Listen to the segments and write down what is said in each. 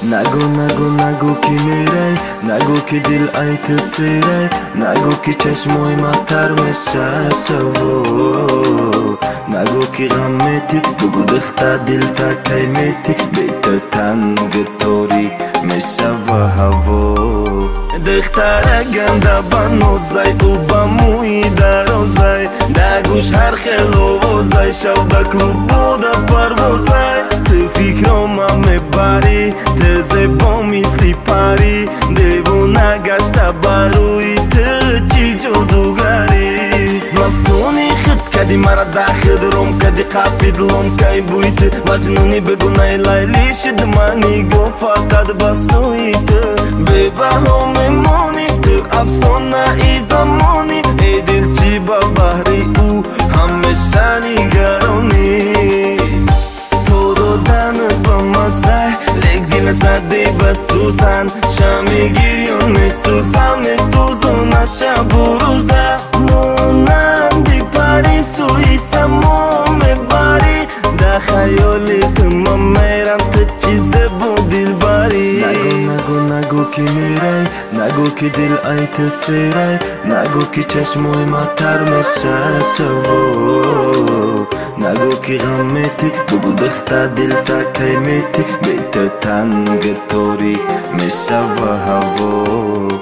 نگو کی میری، نگو کی دل ایت سیری، نگو کی چشموی ماتر میشه شو، نگو کی غمتی بگو دختا دل تا کی میتی، بیت تنگ تاریک میشه و هوا دختر گنده بنوزای او با موی درازای نگوش هر خلوزای شو بکلو بودا پروزای تو فکرم میبری تزه با مثلی پری دیوونه گشته بروی تو چی جادوگری مفتونی خود کدی مرا داخل روم کدی قاپی دلم کی بویت مجنونی بگو نیلیلی شد منی گو فقط بسوی تو ببها میمونی تو افسانه ای زمانی ای دل چی با بحری او همیشه نگرانی تو دادن با مزه لیک دل زدی بسوزن شمی گیریون میسوزم شب و روزه مونندی پری سوی سمو میبری در خیالت من میرم تو چیزه با دل بری نگو کی میری، نگو کی دل ایت سیری، نگو کی چشموی ماتر میشه شو، نگو کی غمتی بگو دختا دل تا کی میتی، بیت تنگ تاریک میشه و هوا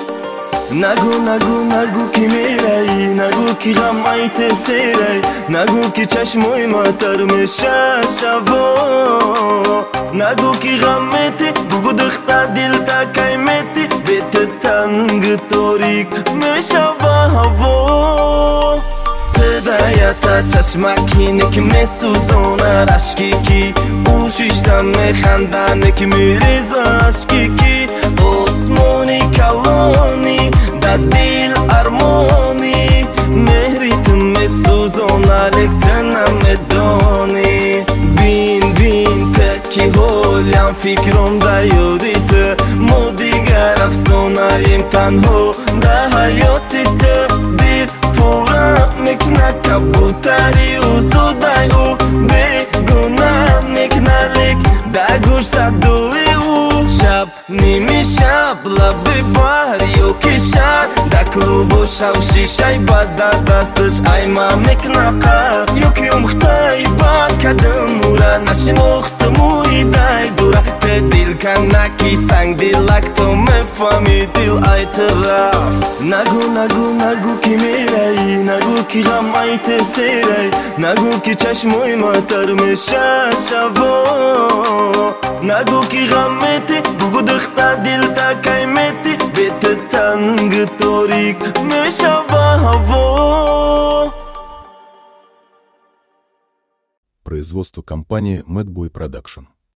نگو کی میری، نگو کی غم ایت سیری، نگو کی چشموی ماتر میشه شو، نگو کی غمتی بگو دختا دل تا کی میتی، بیت تنگ تاریک میشه و هوا هدایت چشمکی که میسوزونه رشکی کی او شیشتم میخندنه که میریزه عشقی کی اسمونی کلانی در دل ارمانی مهری تو میسوزونه لکتن نمیدانی بین تکی هولیم فکرم در یادی تو ما دیگر افسانه‌ایم تنها در حیاتی تو دل پورم میکنه کبوتری و زودای او بگونه میکنه لیک در گوش صدوی او شب نیمی شب لبی باری و کشن در کلوب و شب شیشه باد در دستش ایما میکنه قرد یکی امختای باد کدم مورا نشنوخت موی دای دورا ته دل کنه کی سنگ دلک تو میفهمی دل ای طرف نگو کی میری، نگو کی غم ایت سیری، نگو کی چشموی ماتر میشه شو، نگو کی غمتی بگو دختا دل تا کی میتی، بیت تنگ تاریک میشه و هوا. Производство компании Madboy Production.